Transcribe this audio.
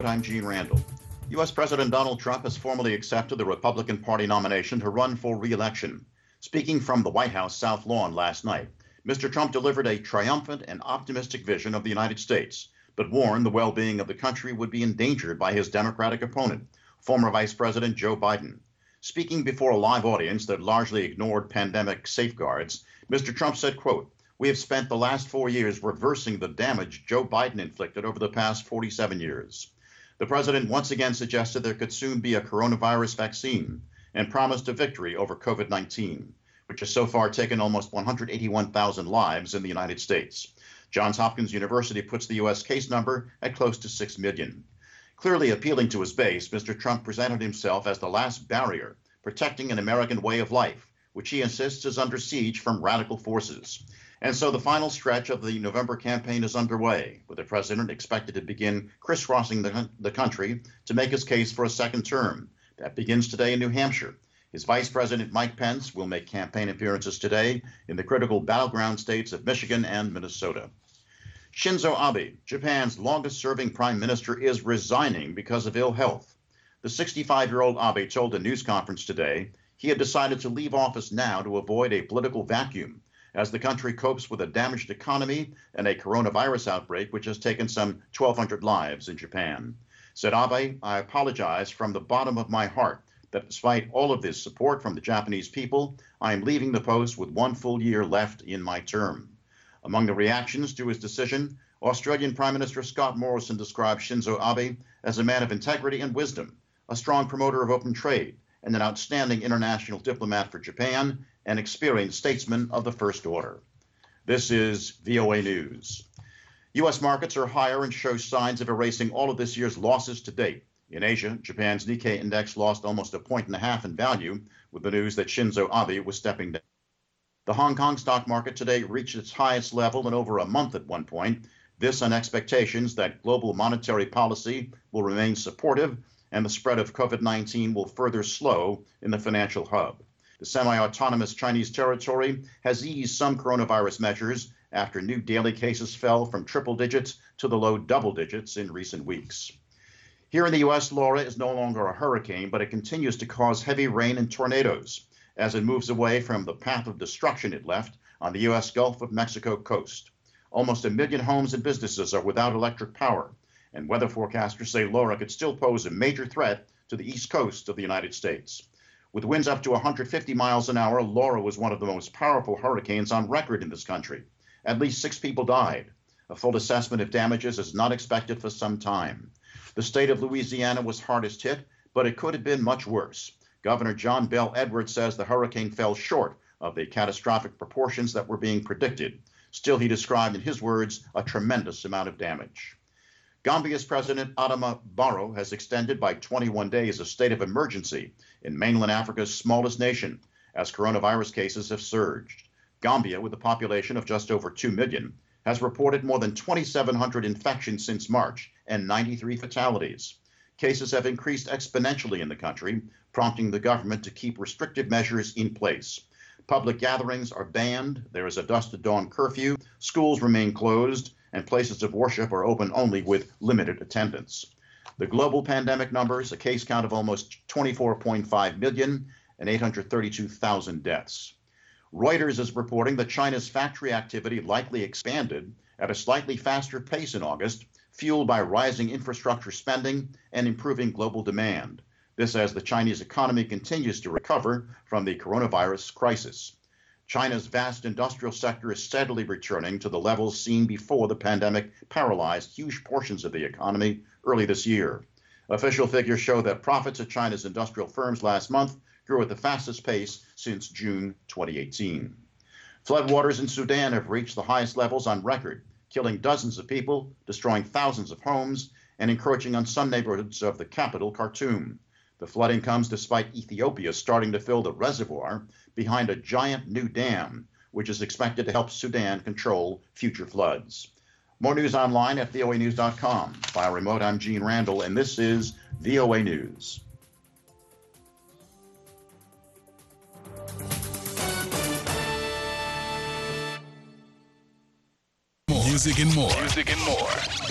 I'm Gene Randall. U.S. President Donald Trump has formally accepted the Republican Party nomination to run for re-election. Speaking from the White House South Lawn last night, Mr. Trump delivered a triumphant and optimistic vision of the United States, but warned the well-being of the country would be endangered by his Democratic opponent, former Vice President Joe Biden. Speaking before a live audience that largely ignored pandemic safeguards, Mr. Trump said, quote, "We have spent the last 4 years reversing the damage Joe Biden inflicted over the past 47 years. The president once again suggested there could soon be a coronavirus vaccine and promised a victory over COVID-19, which has so far taken almost 181,000 lives in the United States. Johns Hopkins University puts the U.S. case number at close to 6 million. Clearly appealing to his base, Mr. Trump presented himself as the last barrier protecting an American way of life, which he insists is under siege from radical forces. And so the final stretch of the November campaign is underway, with the president expected to begin crisscrossing the country to make his case for a second term. That begins today in New Hampshire. His Vice President Mike Pence will make campaign appearances today in the critical battleground states of Michigan and Minnesota. Shinzo Abe, Japan's longest-serving prime minister, is resigning because of ill health. The 65-year-old Abe told a news conference today he had decided to leave office now to avoid a political vacuum as the country copes with a damaged economy and a coronavirus outbreak which has taken some 1,200 lives in Japan. Said Abe, "I apologize from the bottom of my heart that despite all of this support from the Japanese people, I am leaving the post with 1 full year left in my term." Among the reactions to his decision, Australian Prime Minister Scott Morrison described Shinzo Abe as a man of integrity and wisdom, a strong promoter of open trade, and an outstanding international diplomat for Japan, an experienced statesman of the first order. This is VOA News. U.S. markets are higher and show signs of erasing all of this year's losses to date. In Asia, Japan's Nikkei index lost almost 1.5 points in value with the news that Shinzo Abe was stepping down. The Hong Kong stock market today reached its highest level in over a month at one point, this on expectations that global monetary policy will remain supportive and the spread of COVID-19 will further slow in the financial hub. The semi-autonomous Chinese territory has eased some coronavirus measures after new daily cases fell from triple digits to the low double digits in recent weeks. Here in the U.S., Laura is no longer a hurricane, but it continues to cause heavy rain and tornadoes as it moves away from the path of destruction it left on the U.S. Gulf of Mexico coast. Almost 1 million homes and businesses are without electric power, and weather forecasters say Laura could still pose a major threat to the east coast of the United States. With winds up to 150 miles an hour, Laura was one of the most powerful hurricanes on record in this country. At least 6 people died. A full assessment of damages is not expected for some time. The state of Louisiana was hardest hit, but it could have been much worse. Governor John Bel Edwards says the hurricane fell short of the catastrophic proportions that were being predicted. Still, he described in his words a tremendous amount of damage. Gambia's President Adama Barrow has extended by 21 days a state of emergency in mainland Africa's smallest nation as coronavirus cases have surged. Gambia, with a population of just over 2 million, has reported more than 2,700 infections since March and 93 fatalities. Cases have increased exponentially in the country, prompting the government to keep restrictive measures in place. Public gatherings are banned, there is a dusk to dawn curfew, schools remain closed, and places of worship are open only with limited attendance. The global pandemic numbers, a case count of almost 24.5 million and 832,000 deaths. Reuters is reporting that China's factory activity likely expanded at a slightly faster pace in August, fueled by rising infrastructure spending and improving global demand. This as the Chinese economy continues to recover from the coronavirus crisis. China's vast industrial sector is steadily returning to the levels seen before the pandemic paralyzed huge portions of the economy early this year. Official figures show that profits at China's industrial firms last month grew at the fastest pace since June 2018. Floodwaters in Sudan have reached the highest levels on record, killing dozens of people, destroying thousands of homes, and encroaching on some neighborhoods of the capital, Khartoum. The flooding comes despite Ethiopia starting to fill the reservoir behind a giant new dam, which is expected to help Sudan control future floods. More news online at voanews.com. Via remote, I'm Gene Randall, and this is VOA News. Music and more.